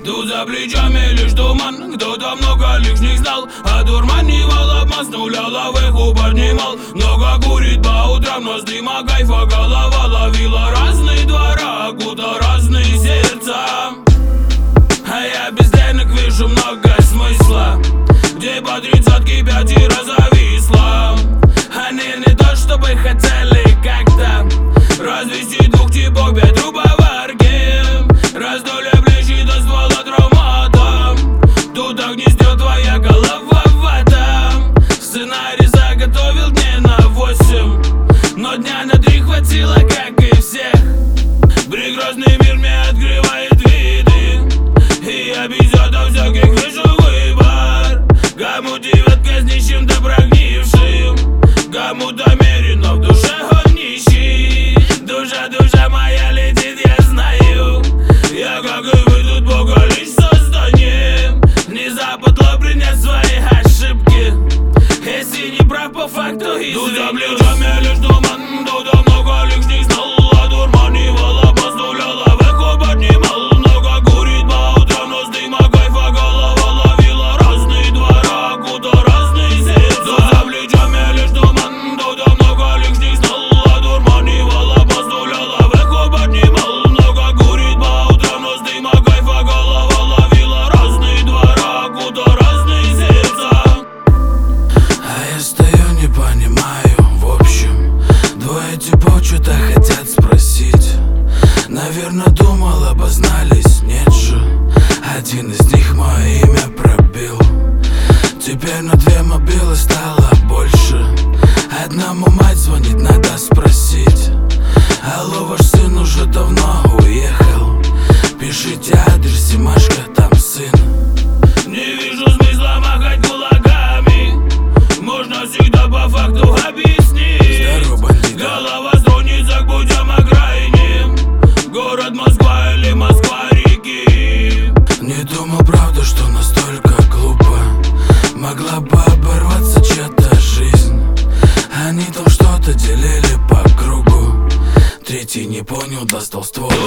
Тут за плечами лишь туман, кто-то много лишних знал, одурманивал, обмазнула, лавеху поднимал. Много курит по утрам, но с дыма кайфа голова ловила. Разные двора, куда разные сердца. А я без денег вижу много смысла, где по 35 разовисла. Они не то чтобы хотели как-то развести двух типов ветрубоварки, раздули плечи до ствола травматом. Тут гнездет твоя голова в этом. Сценарий заготовил дней на 8, но дня на 3 хватило, как и всех. Прекрасный мир мне открывает виды, и я без этого всяких вижу выбор. Кому девятка с нищим да прогнившим, кому-то мерено в душе он нищий. Душа моя летит, я знаю. Я, как и вы, тут Бога лишь созданием. Не западло принять свои ошибки, если не прав по факту извинюсь. Тут за плечами лишь туман, тут много лишних знал, одурманивал, обмазнула, лавеху поднимал. Много курит по утрам, но с дыма кайфа голова ловила. Разные двора, куда разные сердца. Тут за плечами лишь туман, тут много лишних знал, одурманивал, обмазнула, лавеху поднимал. Много курит по утрам, но с дыма кайфа голова ловила. Разные двора, куда разные сердца. А я стою, не понимаю, в общем, двое типов что-то хотят спросить. Наверное, думал, обознались, нет же. Один из них мое имя пробил. Теперь на 2 мобилы стало больше. Одному мать звонит, надо спросить: алло, ваш сын уже давно уехал, пишите адрес, Машка, там сын. Не вижу смысла махать кулаками, можно всегда по факту объяснить. Здорово, бандит. Голова струнится к путям окраинным, город Москва или Москва-реки. Не думал, правда, что настолько глупо могла бы оборваться чья-то жизнь. Они там что-то делили по кругу, третий не понял, достал ствол